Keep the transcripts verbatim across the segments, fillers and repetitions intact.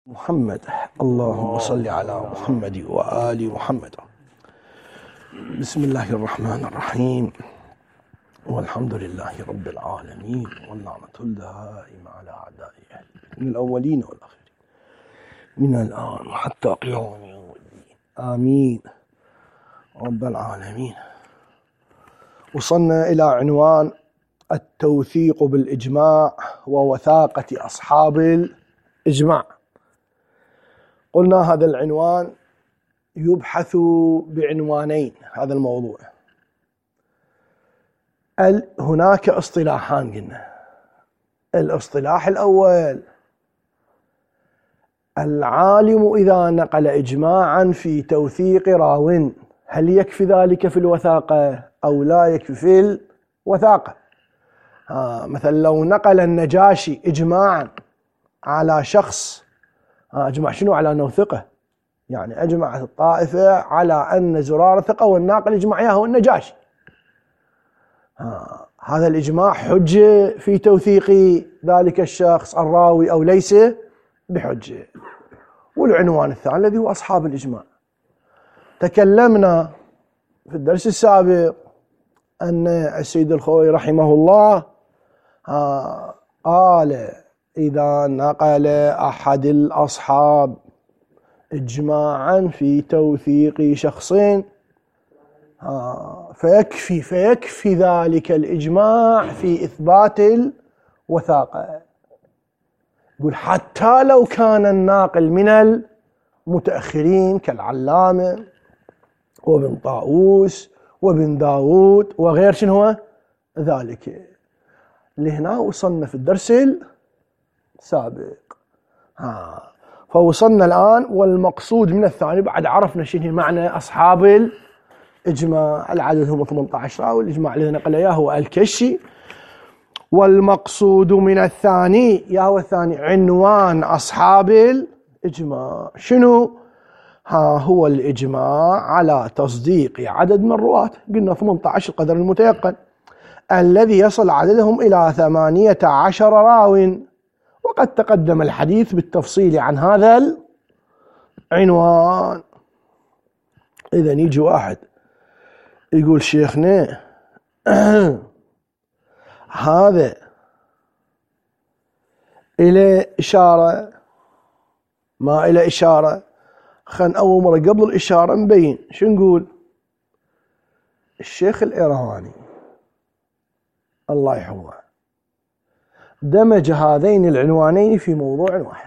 محمد. اللهم صل على محمد وآل محمد. بسم الله الرحمن الرحيم، والحمد لله رب العالمين، والنعمة الدائمة على أعدائه من الأولين والآخرين من الآن حتى قيام يوم الدين، آمين رب العالمين. وصلنا إلى عنوان التوثيق بالإجماع ووثاقة أصحاب الإجماع. قلنا هذا العنوان يبحث بعنوانين. هذا الموضوع هناك اصطلاحان قلنا. الاصطلاح الأول: العالم إذا نقل إجماعا في توثيق راو هل يكفي ذلك في الوثاقة أو لا يكفي في الوثاقة؟ آه مثلا لو نقل النجاشي إجماعا على شخص، أجمع شنو؟ على أنه ثقة، يعني أجمعت الطائفة على أن زرار ثقة والناقل إجماع إياه هو النجاشي. آه هذا الإجماع حجة في توثيق ذلك الشخص الراوي أو ليس بحجة. والعنوان الثاني الذي هو أصحاب الإجماع. تكلمنا في الدرس السابق أن السيد الخوئي رحمه الله آه قال: إذا نقل أحد الأصحاب إجماعا في توثيق شخصين فيكفي فيكفي ذلك الإجماع في إثبات الوثاقة. يقول حتى لو كان الناقل من المتأخرين كالعلامة وابن طاووس وابن داود وغير شنو هو ذلك. لهنا وصلنا في الدرس سابق. ها فوصلنا الآن، والمقصود من الثاني بعد عرفنا شنو معنى أصحاب الإجماع. العدد هم ثمانية عشر، والإجماع الذي نقل إياه هو الكشي. والمقصود من الثاني يا هو الثاني عنوان أصحاب الإجماع شنو؟ ها هو الإجماع على تصديق عدد من الرواة. قلنا ثمانية عشر قدر المتيقن الذي يصل عددهم إلى ثمانية عشر راو، وقد تقدم الحديث بالتفصيل عن هذا العنوان. إذا يجي واحد يقول: شيخنا هذا إلى إشارة ما إلى إشارة، خلنا أول مرة قبل الإشارة نبين شو نقول. الشيخ الإيرواني الله يحفظه دمج هذين العنوانين في موضوع واحد.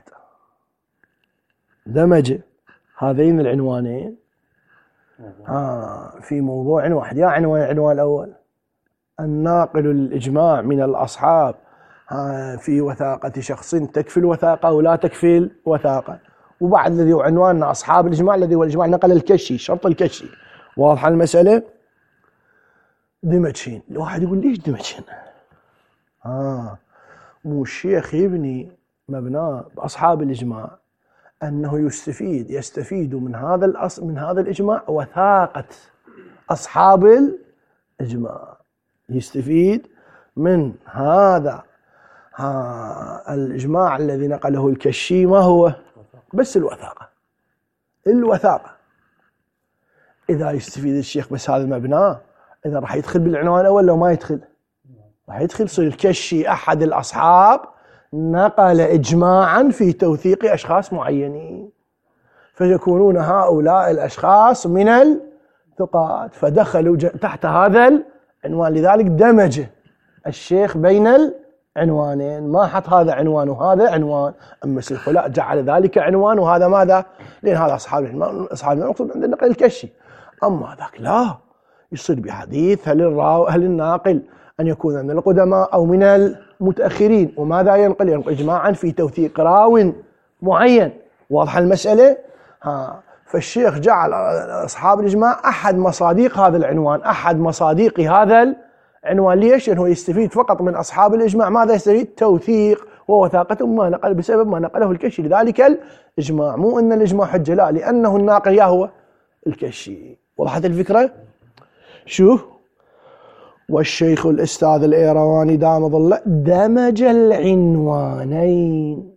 دمج هذين العنوانين آه في موضوع واحد. يا عنوان العنوان الأول: الناقل الإجماع من الأصحاب آه في وثاقة شخص تكفي الوثاقة ولا تكفي الوثاقة. وبعد الذي هو عنواننا أصحاب الإجماع الذي هو الإجماع نقل الكشي، شرط الكشي. واضحة المسألة؟ دمجين. الواحد يقول: ليش دمجين؟ آه مو الشيخ يبني مبناه بأصحاب الإجماع أنه يستفيد يستفيد من هذا الأص من هذا الإجماع وثاقة أصحاب الإجماع. يستفيد من هذا ها الإجماع الذي نقله الكشي ما هو؟ بس الوثاقة. الوثاقة إذا يستفيد الشيخ بس هذا المبناه، إذا راح يدخل بالعنوان الأول لو ما يدخل راح يدخل يصير الكشي أحد الأصحاب نقل إجماعا في توثيق أشخاص معينين، فيكونون هؤلاء الأشخاص من الثقات فدخلوا تحت هذا العنوان. لذلك دمج الشيخ بين العنوانين، ما حط هذا عنوان وهذا عنوان. أما الشيخ لا، جعل ذلك عنوان وهذا ماذا؟ لأن هذا أصحاب العنوان، أصحاب المقصود عند النقل الكشي. أما ذاك لا، يصير بحديث هل الراوي هل الناقل أن يكون من القدماء أو من المتأخرين، وماذا ينقل؟ ينقل إجماعا في توثيق راو معين. واضحة المسألة؟ ها فالشيخ جعل أصحاب الإجماع أحد مصاديق هذا العنوان، أحد مصاديق هذا العنوان. ليش؟ لأنه يستفيد فقط من أصحاب الإجماع. ماذا يستفيد؟ توثيق ووثاقة ما نقل بسبب ما نقله الكشي. لذلك الإجماع مو أن الإجماع حجة، لا، لأنه الناقل يا هو الكشي. وضحت الفكرة؟ شوف، والشيخ الأستاذ الإيرواني دام ظله دمج العنوانين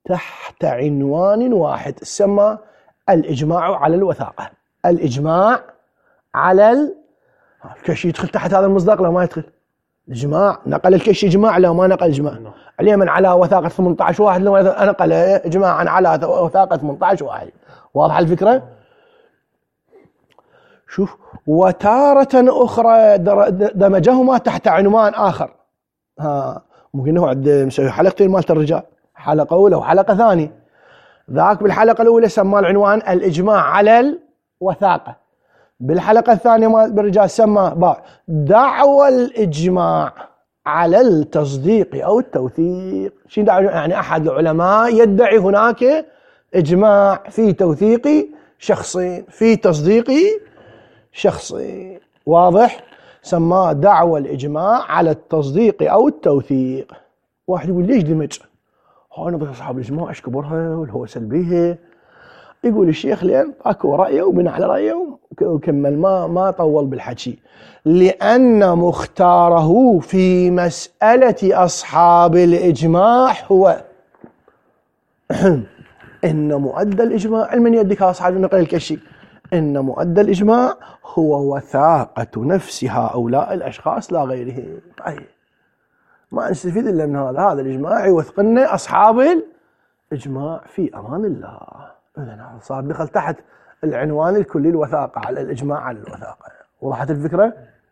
تحت عنوان واحد سمى الإجماع على الوثاقة. الإجماع على ال... الكشي يدخل تحت هذا المصداق لو ما يدخل؟ الإجماع نقل الكشي إجماع لو ما نقل إجماع. اليمن على وثاقة ثمانية عشر واحد لو نقل إجماعا على وثاقة ثمانية عشر واحد. واضح الفكرة؟ شوف، وتارة أخرى دمجهما تحت عنوان آخر. ها ممكن هو عند مسوي حلقتين مالت الرجال، حلقة أولى وحلقة ثانية. ذاك بالحلقة الأولى سمى العنوان الإجماع على الوثاقة، بالحلقة الثانية مال بالرجال سمى دعوى الإجماع على التصديق أو التوثيق. شو دعوى؟ يعني أحد العلماء يدعي هناك إجماع في توثيق شخصين، في تصديق شخصين. واضح؟ سماه دعوى الإجماع على التصديق أو التوثيق. واحد يقول ليش دمج؟ هاي نظرة أصحاب الإجماع إيش كبرها والهوسة بيها؟ يقول الشيخ لأن أكو رأيه وبناء على رأيه وكمل، ما ما طول بالحكي. لأن مختاره في مسألة أصحاب الإجماع هو إن مؤدى الإجماع، من يدك أصحاب النقل الكشي، إن مؤدى الإجماع هو وثاقة نفس هؤلاء الأشخاص لا غيرهم. أي ما نستفيد إلا من هذا، هذا الإجماع يوثقنا أصحاب الإجماع في أمان الله. إذن هذا صار دخل تحت العنوان الكلي الوثاقة على الإجماع على الوثاقة. وضحت الفكرة؟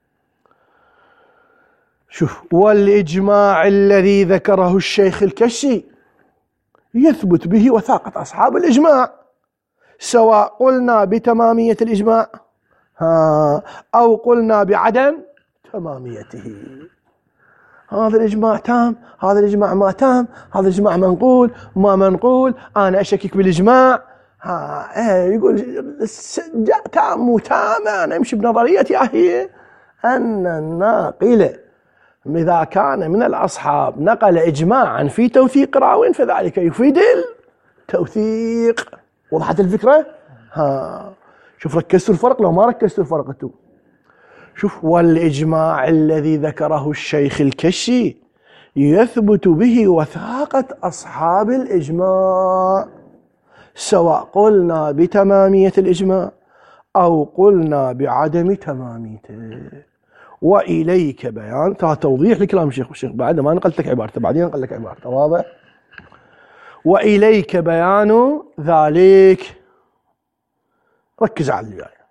شوف، والإجماع الذي ذكره الشيخ الكشي يثبت به وثاقة أصحاب الإجماع، سواء قلنا بتمامية الإجماع ها أو قلنا بعدم تماميته. هذا الإجماع تام، هذا الإجماع ما تام، هذا الإجماع منقول ما منقول، أنا أشكك بالإجماع. ها إيه يقول تام مو تام، أنا أمشي بنظريتي هي أن الناقل إذا كان من الأصحاب نقل إجماعا في توثيق راو فذلك يفيد التوثيق. وضحت الفكرة؟ ها شوف ركزت الفرق لو ما ركزت الفرق انتم. شوف، والإجماع الذي ذكره الشيخ الكشي يثبت به وثاقة أصحاب الإجماع، سواء قلنا بتمامية الإجماع أو قلنا بعدم تماميته. وإليك بيان، توضيح لكلام الشيخ، الشيخ بعد ما نقلت لك عبارته بعدين نقل لك عبارته. واضح؟ وإليك بيان ذلك. ركز على اللي جاي.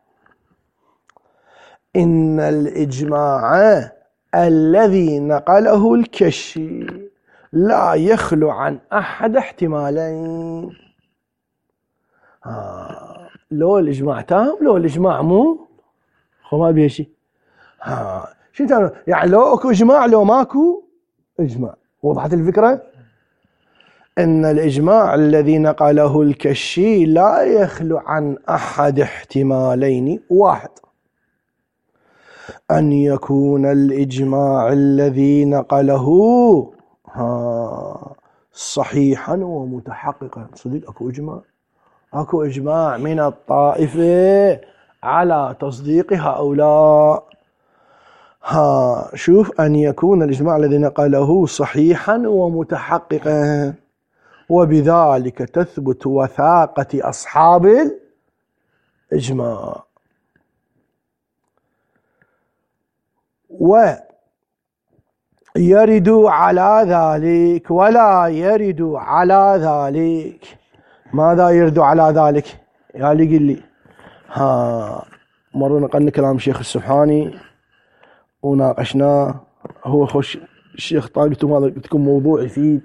إن الإجماع الذي نقله الكشي لا يخلو عن أحد احتمالين. ها لو الإجماع تام لو الإجماع مو خو ما بيه شيء. ها شو تاني؟ يعني لو اكو إجماع لو ماكو إجماع. وضحت الفكرة؟ إن الإجماع الذي نقله الكشي لا يخلو عن أحد احتمالين. واحد، أن يكون الإجماع الذي نقله ها صحيحا ومتحققا. صدق أكو إجماع، أكو إجماع من الطائفة على تصديق هؤلاء. ها شوف، أن يكون الإجماع الذي نقله صحيحا ومتحققا، وبذلك تثبت وثاقة أصحاب الإجماع. ويرد على ذلك ولا يرد على ذلك. ماذا يرد على ذلك؟ يا اللي قل لي. ها مرة نقلنا كلام الشيخ السبحاني وناقشناه، هو خوش الشيخ طاقته ماذا قلت لكم موضوع يفيد.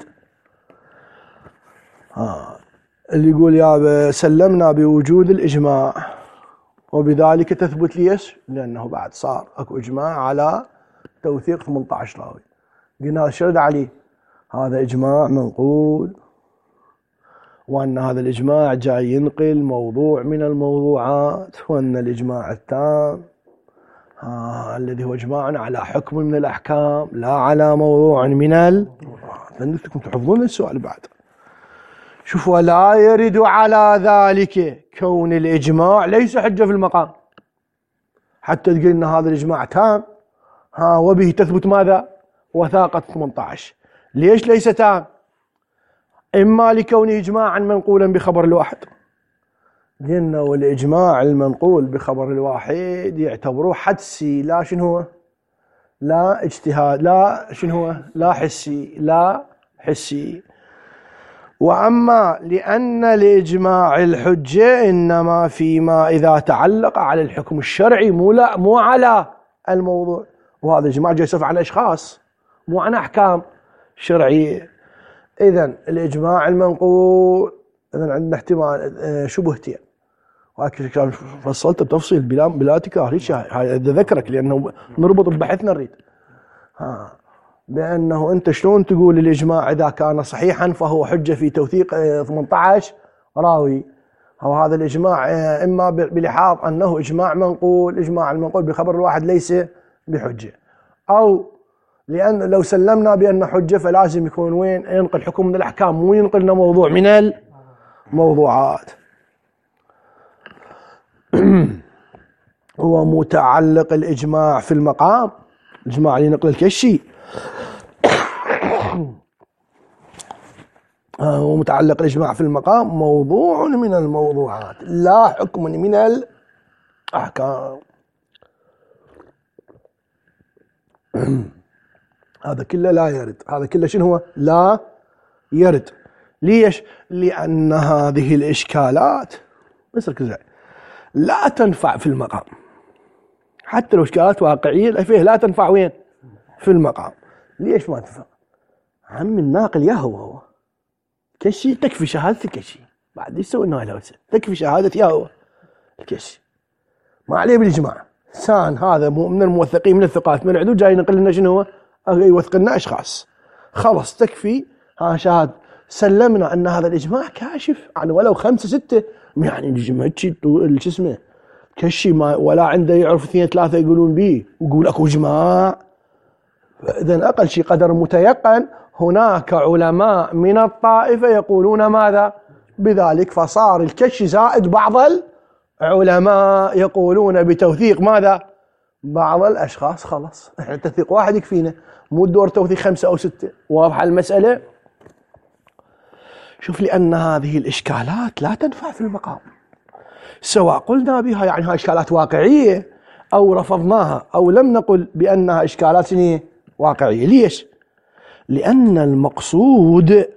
ها اللي يقول يا سلمنا بوجود الإجماع وبذلك تثبت ليش؟ لأنه بعد صار أكو إجماع على توثيق ثمانية عشر راوي. قلنا شرد عليه هذا إجماع منقول، وأن هذا الإجماع جاي ينقل موضوع من الموضوعات، وأن الإجماع التام آه الذي هو إجماع على حكم من الأحكام لا على موضوع من الموضوعات. لأنكم تحفظون السؤال بعد. شوف، ولا يرد على ذلك كون الإجماع ليس حجة في المقام حتى تقول إن هذا الإجماع تام ها وبه تثبت ماذا؟ وثاقة ثمانية عشر. ليش ليس تام؟ إما لكونه إجماعا منقولا بخبر الواحد، قلنا والإجماع المنقول بخبر الواحد يعتبروه حدسي، لا شنو هو؟ لا اجتهاد، لا شنو هو؟ لا حسي، لا حسي. وأما لأن الإجماع الحجة إنما فيما إذا تعلق على الحكم الشرعي، مو لا مو على الموضوع، وهذا الإجماع جاي يصف عن أشخاص مو عن أحكام شرعية. إذن الإجماع المنقول إذن عندنا احتمال شبهتين، وهكذا كان فصلت بتفصيل بلا بلا تكرار، هيك هاي ذكرك لأنه نربط ببحثنا نريد. ها بأنه أنت شلون تقول الإجماع إذا كان صحيحا فهو حجة في توثيق ثمانية عشر راوي، أو هذا الإجماع إما بلحاظ أنه إجماع منقول، إجماع المنقول بخبر الواحد ليس بحجة، أو لأن لو سلمنا بأن حجة فلازم يكون وين؟ ينقل حكم من الأحكام، مو ينقلنا موضوع من الموضوعات. هو متعلق الإجماع في المقام، الإجماع اللي نقل الكشي هو متعلق الإجماع في المقام موضوع من الموضوعات لا حكم من الأحكام. هذا كله لا يرد، هذا كله شنو هو؟ لا يرد. ليش؟ لأن هذه الإشكالات بس ركز لا تنفع في المقام، حتى لو إشكالات واقعية فيه لا تنفع وين؟ في المقام. ليش ما تنفع؟ عم الناقل يا هو هو كشي، تكفي شهادة الكشي، بعد ايش سوينا له؟ تكفي شهادة يا هو الكشي، ما عليه بالإجماع. سان هذا من الموثقين من الثقات من العدول جاي ينقل لنا شنو هو؟ يوثق لنا أشخاص، خلص تكفي ها شهادة. سلمنا أن هذا الإجماع كاشف عن ولو خمسة ستة، يعني الإجماع شو اسمه كشي ما ولا عنده يعرف اثنين ثلاثة يقولون به ويقول أكو إجماع. إذن أقل شيء قدر متيقن هناك علماء من الطائفة يقولون ماذا؟ بذلك، فصار الكشي زائد بعض العلماء يقولون بتوثيق ماذا؟ بعض الأشخاص. خلاص احنا توثيق واحد يكفينا، مو الدور توثيق خمسة أو ستة. واضحة المسألة؟ شوف، لأن هذه الإشكالات لا تنفع في المقام، سواء قلنا بها يعني هاي إشكالات واقعية أو رفضناها أو لم نقل بأنها إشكالات واقعية. ليش؟ لأن المقصود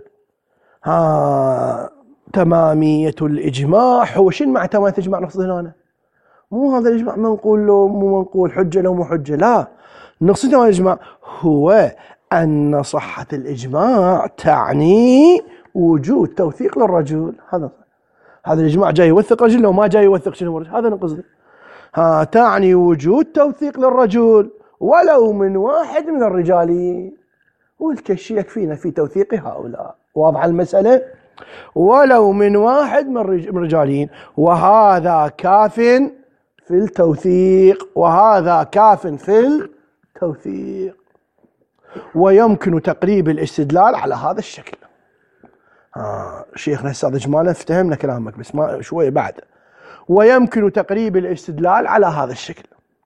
ها تمامية الإجماع. هو شنو مع تمامية الإجماع؟ نقصد هنا مو هذا الإجماع منقول لو مو منقول، حجة لو مو حجة، لا، نقصد تمامية الإجماع هو أن صحة الإجماع تعني وجود توثيق للرجل. هذا هذا الإجماع جاي يوثق رجل لو ما جاي يوثق شنو الرجل، هذا نقصد. ها تعني وجود توثيق للرجل ولو من واحد من الرجالين، والكشي يكفينا في توثيق هؤلاء. واضحة المسألة؟ ولو من واحد من الرجالين، وهذا كاف في التوثيق، وهذا كاف في التوثيق. ويمكن تقريب الاستدلال على هذا الشكل. آه شيخنا هسه إجمالا افتهمنا كلامك بس ما شوية بعد. ويمكن تقريب الاستدلال على هذا الشكل.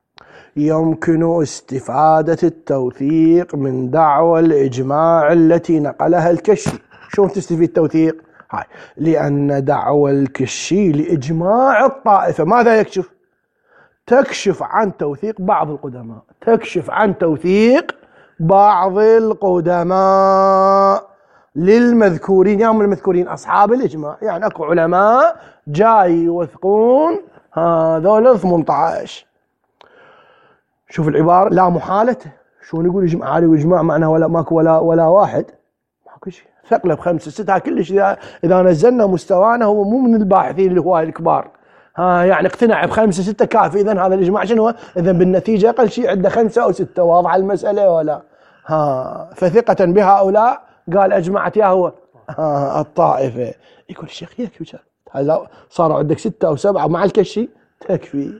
يمكن استفادة التوثيق من دعوى الإجماع التي نقلها الكشي. شلون تستفيد التوثيق؟ هاي لأن دعوى الكشي لإجماع الطائفة ماذا يكشف؟ تكشف عن توثيق بعض القدماء، تكشف عن توثيق بعض القدماء للمذكورين. يا من المذكورين أصحاب الإجماع، يعني أكو علماء جاي يوثقون هذول ثمانية عشر. شوف العبارة، لا محالة. شو نقول إجماع عالي وإجماع معناه ولا ماكو ولا ولا واحد، ماكو شيء. ثقله بخمسة ستة كلش. إذا إذا نزلنا مستوانا هو مو من الباحثين اللي هو الكبار، ها يعني اقتنع بخمسة ستة كافي. إذن هذا الإجماع شنو؟ إذن بالنتيجة أقل شيء عنده خمسة أو ستة. واضحة المسألة ولا؟ ها فثقة بهؤلاء قال أجمعت يا هو ها الطائفة. يقول الشيخ يكفي، هلا صاروا عندك ستة أو سبعة مع الكشي تكفي،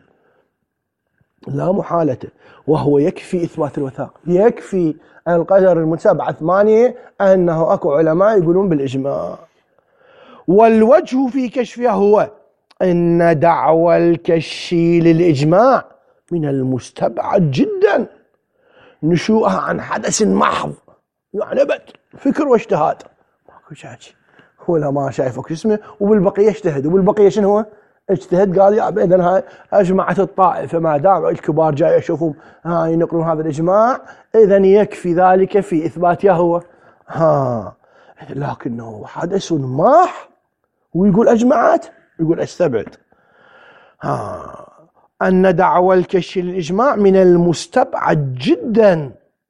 لا محالة. وهو يكفي إثبات الوثاق، يكفي القدر المتسابعة ثمانية أنه أكو علماء يقولون بالإجماع. والوجه في كشفها هو أن دعوى الكشي للإجماع من المستبعد جدا نشوءها عن حدث محض، يعني بد فكر واجتهاد، ماكو شيء. ولا ما شايفك اسمه، وبالبقية اجتهد، وبالبقية شنو هو؟ اجتهد. قال يا إذن هاي أجمعت الطائفة، ما دام الكبار جاي يشوفون ها ينقلون هذا الإجماع، إذن يكفي ذلك في إثبات يهوه. ها لكنه حدث ماح ويقول أجمعت، يقول استبعد. ها أن دعوى الكشف للإجماع من المستبعد جدا،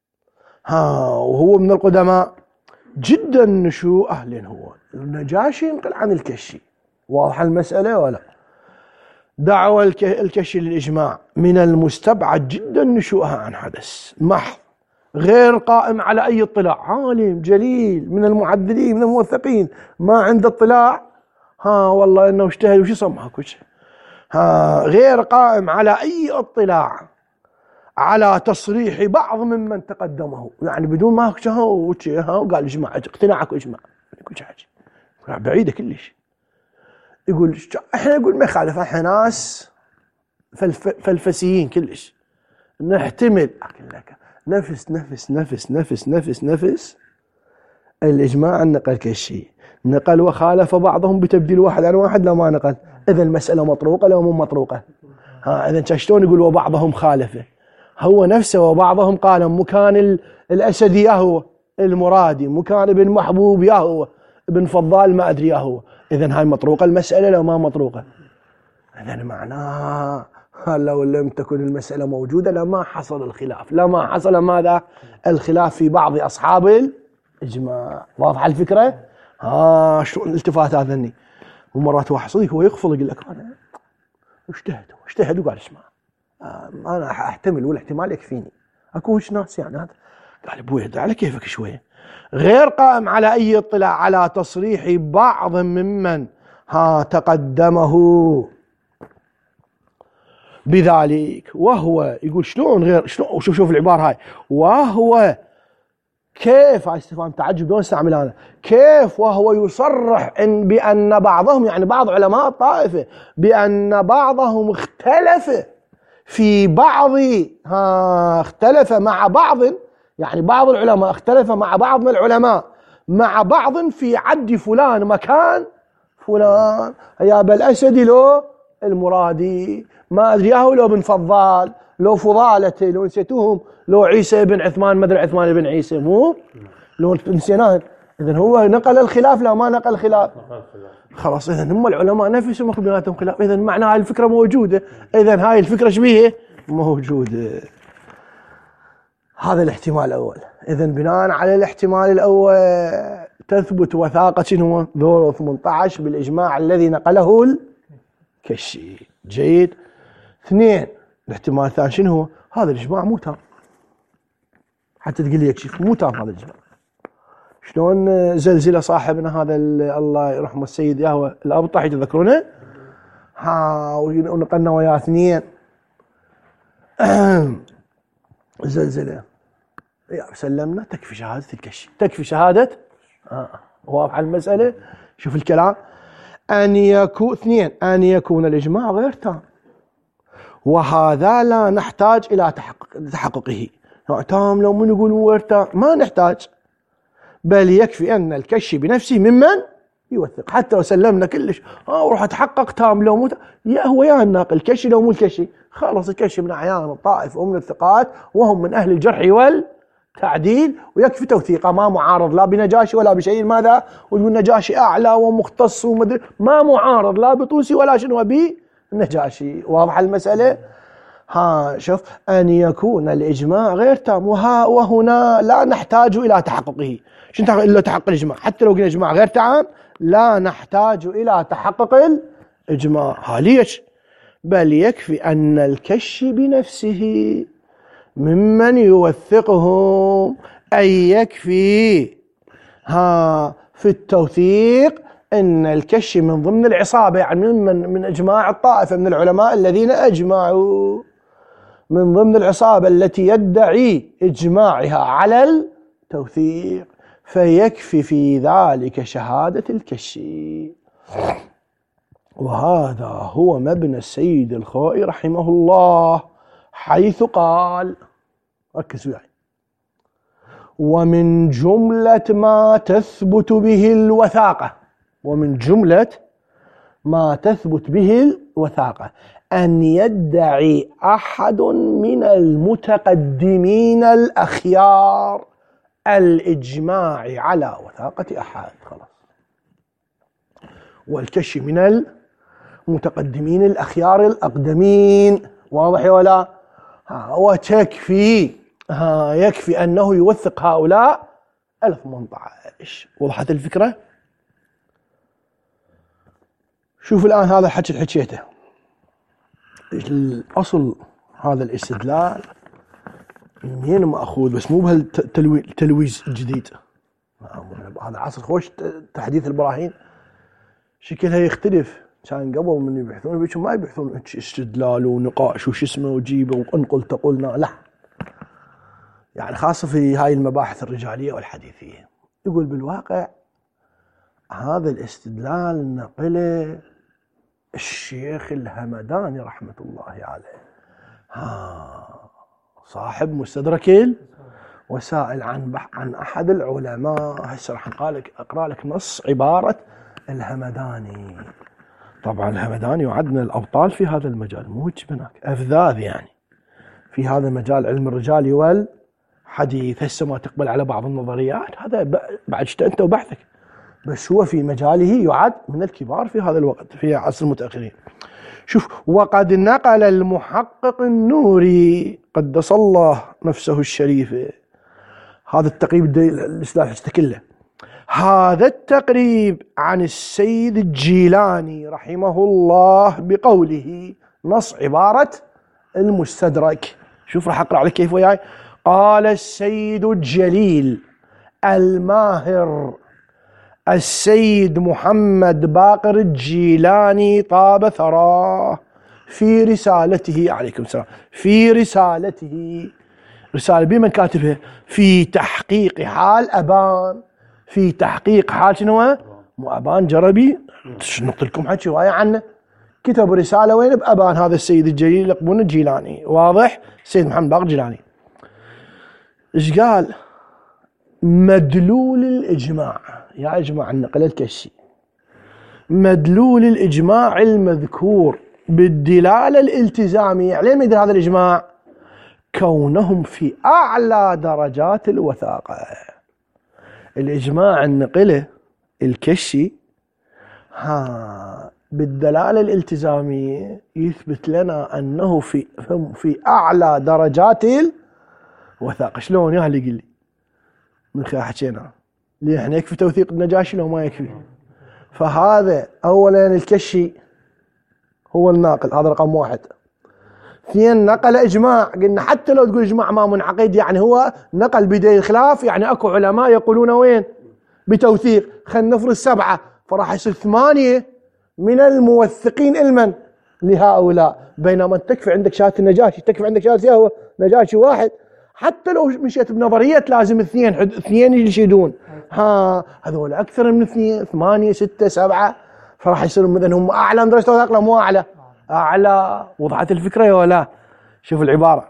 ها وهو من القدماء جدا نشوء أهل. هو النجاشي ينقل عن الكشي، واضحة المسألة ولا؟ دعوى الكشف للإجماع من المستبعد جدا نشوءها عن حدث محض غير قائم على أي اطلاع. عالم جليل من المعدلين من الموثقين ما عنده اطلاع، ها والله إنه اجتهد وش صمحك وش، ها غير قائم على أي اطلاع على تصريح بعض ممن تقدمه، يعني بدون ما ها وقال اجماع اقتناعك اجماع، يقول حاجة بعيدة كلش. يقول احنا نقول ما يخالف، احنا ناس فلف فلفسيين كلش، نحتمل لك نفس نفس نفس نفس نفس نفس الإجماع النقل كالشيء نقل وخالف بعضهم بتبديل واحد عن واحد، لا ما نقل. إذا المسألة مطروقة لو مو مطروقة. ها إذا شلون يقول وبعضهم خالفه؟ هو نفسه وبعضهم قال مكان الأسدي يا هو المرادي، مكان ابن محبوب يا هو ابن فضال ما أدري يا هو. إذا هاي مطروقة المسألة لو ما مطروقة؟ إذا معناه لو لم تكن المسألة موجودة لما حصل الخلاف، لما حصل ماذا؟ الخلاف في بعض أصحاب الإجماع. واضحة الفكرة؟ ها شو الالتفات هذني؟ ومرات واحد صديق هو يقفل يقول لك أنا اجتهد اجتهد وقال اسمع آه أنا أحتمل والاحتمال يكفيني. أكو وش ناس يعني هذا؟ قال ابوي على كيفك شوية، غير قائم على أي اطلاع على تصريح بعض ممن ها تقدمه بذلك، وهو يقول شلون غير شلون؟ شوف شوف العبارة هاي، وهو كيف، هاي استفهام تعجب دون استعمل أنا، كيف وهو يصرح إن بأن بعضهم يعني بعض علماء الطائفة بأن بعضهم اختلف في بعض ها اختلف مع بعض، يعني بعض العلماء اختلف مع بعض من العلماء مع بعض في عد فلان مكان فلان، يا بالأسدي لو المرادي ما أدري ياهو لو بن فضال لو فضالته لو نسيتوهم لو عيسى بن عثمان ما أدري عثمان بن عيسى مو لو نسيناه. إذن هو نقل الخلاف لا ما نقل الخلاف؟ خلاص إذن هم العلماء نفسهم أخذ بيناتهم خلاف، إذن معنى هاي الفكرة موجودة، إذن هاي الفكرة شبيهة موجودة. هذا الاحتمال الأول. إذن بناء على الاحتمال الأول تثبت وثاقة شنو ذو ثمانية عشر بالإجماع الذي نقله الكشي. جيد. اثنين، الاحتمال الثاني شنو هو؟ هذا الإجماع مو تام، حتى تقول لي يا شيخ مو تام هذا الإجماع. شلون زلزلة صاحبنا هذا الله يرحمه السيد ياهو الأبطحي تذكرونه؟ ها ونقلنا وياه اثنين زلزلة يا سلمنا تكفي شهادة الكشي، تكفي شهادة آه. واضح المسألة؟ شوف الكلام، أن يكون اثنين أن يكون الإجماع غير تام، وهذا لا نحتاج إلى تحقق تحققه. تام لو من يقول غير تام ما نحتاج، بل يكفي أن الكشي بنفسه ممن يوثق، حتى لو سلمنا كلش اه وروح اتحقق تام لو مو يا هو يا الناقل الكشي لو مو الكشي خلاص الكشي من أعيان الطائف ومن الثقات وهم من أهل الجرح والتعديل، ويكفي توثيقه ما معارض لا بنجاشي ولا بشيء ماذا ويقول نجاشي أعلى ومختص ومدري ما معارض لا بطوسي ولا شنو بي النجاشي. واضح المسألة؟ ها شوف أن يكون الإجماع غير تام، وها وهنا لا نحتاج إلى تحققه. شنو إلا تحقق الإجماع؟ حتى لو قلنا إجماع غير تام لا نحتاج إلى تحقق الإجماع. ها ليش؟ بل يكفي أن الكشي بنفسه ممن يوثقهم، أي يكفي ها في التوثيق أن الكشي من ضمن العصابة، يعني من من إجماع الطائفة من العلماء الذين أجمعوا، من ضمن العصابة التي يدعي إجماعها على التوثيق، فيكفي في ذلك شهادة الكشي. وهذا هو مبنى السيد الخوئي رحمه الله، حيث قال ركزوا يعني ومن جملة ما تثبت به الوثاقة، ومن جملة ما تثبت به الوثاقة أن يدعي أحد من المتقدمين الأخيار الإجماع على وثاقة أحد، خلاص. والكشي من المتقدمين الأخيار الأقدمين، واضح ولا؟ وتكفي ها يكفي أنه يوثق هؤلاء ألف وثمانية عشر. وضحت الفكرة؟ شوف الآن هذا الحكي اللي حكيته، الأصل هذا الاستدلال منين مأخوذ، بس مو بهالتلويز الجديد. هذا العصر خوش تحديث البراهين شكلها يختلف. كان قبل من يبحثون بيشو ما يبحثون استدلال ونقاش وش اسمه وجيبه وانقل تقولنا، لا، يعني خاصة في هاي المباحث الرجالية والحديثية. يقول بالواقع هذا الاستدلال نقله الشيخ الهمداني رحمة الله عليه، ها صاحب مستدرك الوسائل، عن عن أحد العلماء. هسه راح أقرأ لك نص عبارة الهمداني. طبعا الهمداني يعد من الأبطال في هذا المجال، مو هيك هناك أفذاذ يعني في هذا المجال، علم الرجال والحديث. هسه ما تقبل على بعض النظريات، هذا بعد شت أنت وبحثك، بس هو في مجاله يعد من الكبار في هذا الوقت في عصر المتأخرين. شوف، وقد نقل المحقق النوري قدس الله نفسه الشريفة، هذا التقريب الإسلام كله، هذا التقريب عن السيد الجيلاني رحمه الله بقوله، نص عبارة المستدرك. شوف راح أقرأ عليك كيف وياي. قال السيد الجليل الماهر السيد محمد باقر الجيلاني طاب ثراه في رسالته، عليكم السلام، في رسالته، رسالة بمن كاتبها؟ في تحقيق حال أبان، في تحقيق حال شنو؟ مو أبان جربي، نقول لكم حكي رواية عنه، كتب رسالة وين؟ بأبان هذا السيد الجليل يقبون الجيلاني، واضح؟ السيد محمد باقر الجيلاني. ايش قال؟ مدلول الإجماع، يا إجماع النقل الكشي، مدلول الإجماع المذكور بالدلالة الالتزامية، عليه ما يدل هذا الإجماع؟ كونهم في أعلى درجات الوثاقة. الإجماع النقله الكشي ها بالدلالة الالتزامية يثبت لنا أنه في في أعلى درجات الوثاقة. شلون يا اللي يقول لي من خلال حكينا ليه احنا يكفي توثيق النجاشي لو ما يكفي؟ فهذا أولا الكشي هو الناقل، هذا رقم واحد. اثنين، نقل إجماع، قلنا حتى لو تقول إجماع ما منعقد، يعني هو نقل بداية الخلاف، يعني أكو علماء يقولون وين؟ بتوثيق. خلينا نفرض سبعة، فراح يصير ثمانية من الموثقين علما لهؤلاء، بينما تكفي عندك شهادة النجاشي، تكفي عندك شهادة هو نجاشي واحد. حتى لو مشيت بنظرية لازم اثنين اثنين يشهدون، ها هذول أكثر من اثنين، ثمانية ستة سبعة، فراح يصيرون مثلا هم أعلى درجة وثاقة، مو أعلى أعلى. وضحت الفكرة ولا؟ شوف العبارة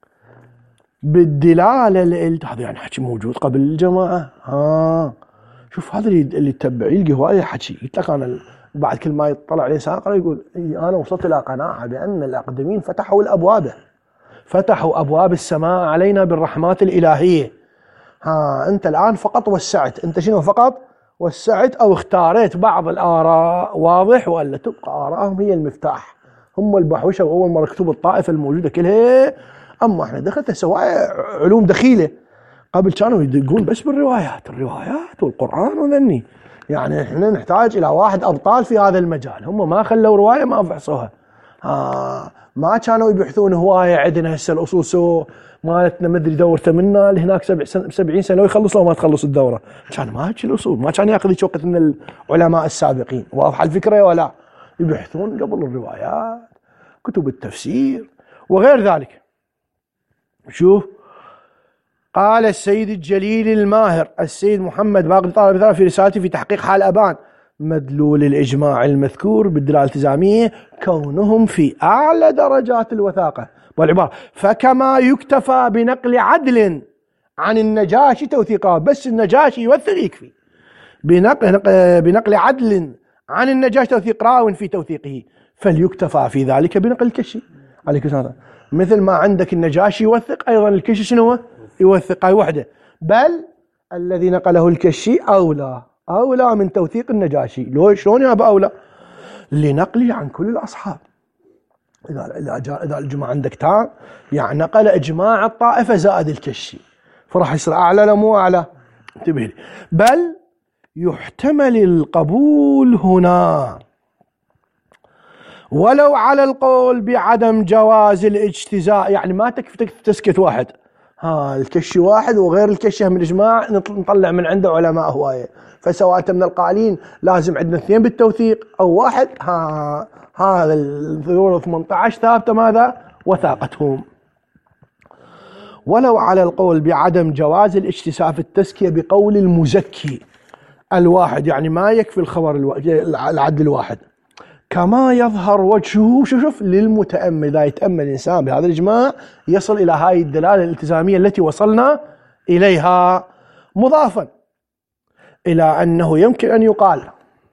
بالدلالة اللي هذا يعني حكي موجود قبل الجماعة. ها شوف هذا اللي اللي يتبع يلقى هواية حكي. قلت لك أنا بعد كل ما يطلع عليه ساقرة يقول أنا وصلت إلى قناعة بأن الأقدمين فتحوا الأبواب، فتحوا أبواب السماء علينا بالرحمات الإلهية. ها أنت الآن فقط وسعت، أنت شنو فقط وسعت أو اختاريت بعض الآراء، واضح؟ ولا تبقى آراءهم هي المفتاح، هم البحوشة وأول مرة كتب الطائفة الموجودة كلها. أما احنا دخلت سواء علوم دخيلة، قبل كانوا يدقون بس بالروايات، الروايات والقرآن وذني، يعني احنا نحتاج إلى واحد أبطال في هذا المجال. هم ما خلوا رواية ما فحصوها، ها ما كانوا يبحثون هواية. عندنا هسه الأصول سو مالتنا مدري دورته منا لهناك سبع سن سبعين سنة لو يخلص لو ما تخلص الدورة، كان ما هيك الأصول، ما كان ياخذ وقت من العلماء السابقين. واضحة الفكرة ولا؟ يبحثون قبل الروايات، كتب التفسير وغير ذلك. شوف قال السيد الجليل الماهر السيد محمد باقر طالب في رسالته في تحقيق حال أبان، مدلول الإجماع المذكور بالدلالة الالتزامية كونهم في أعلى درجات الوثاقة. والعبارة فكما يكتفى بنقل عدل عن النجاشي توثيقا، بس النجاشي يوثق يكفي، بنقل, بنقل عدل عن النجاشي توثيق راو في توثيقه فليكتفى في ذلك بنقل الكشي عليك السلام. مثل ما عندك النجاشي يوثق أيضا الكشي شنو يوثق هاي وحده، بل الذي نقله الكشي أولى أولى من توثيق النجاشي. لو شلون يا أبا أولى؟ لنقله عن كل الأصحاب. إذا إذا الجماعة عندك تام يعني نقل إجماع الطائفة زائد الكشي فراح يصير أعلى لا مو أعلى؟ انتبه لي. بل يحتمل القبول هنا ولو على القول بعدم جواز الاجتزاء، يعني ما تكفي تسكت واحد، ها الكشي واحد وغير الكشي من الإجماع نطلع من عنده علماء هواية، فسواء من القائلين لازم عندنا اثنين بالتوثيق أو واحد، ها هذا الثورة ثمانية عشر ثابتة ماذا؟ وثاقتهم. ولو على القول بعدم جواز الاجتزاء في التزكية بقول المزكي الواحد، يعني ما يكفي الخبر الو... العدل الواحد، كما يظهر وجهه شوف شوف للمتأمل. إذا يتأمل الإنسان بهذا الإجماع يصل إلى هاي الدلالة الالتزامية التي وصلنا إليها، مضافا إلى أنه يمكن أن يقال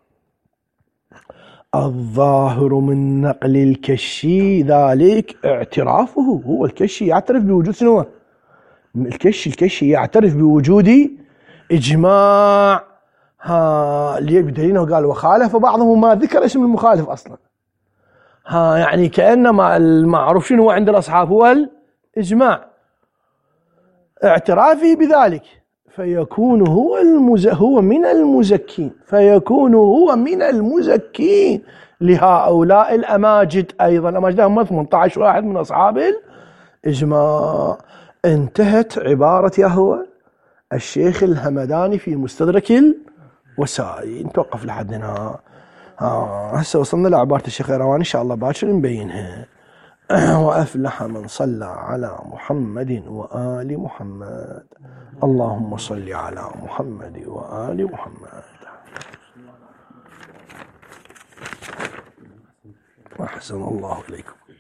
الظاهر من نقل الكشي ذلك اعترافه، هو الكشي يعترف بوجود شنو؟ الكشي الكشي يعترف بوجود إجماع، ها اللي بدليله قال وخالف بعضهم ما ذكر اسم المخالف أصلا، ها يعني كأنما المعروف شنو عند الأصحاب هو الإجماع، اعترافه بذلك فيكون هو المز... هو من المزكين فيكون هو من المزكين لهؤلاء الأماجد. أيضا الأماجد هم ثمانية عشر واحد من أصحاب الإجماع. انتهت عبارة يهوى الشيخ الهمداني في مستدرك الوسائل. نتوقف لحد هنا. آه هسه وصلنا لعبارة الشيخ الرواني إن شاء الله باكر نبينها. وأفلح من صلى على محمد وآل محمد. اللهم صل على محمد وآل محمد. أحسن الله إليكم.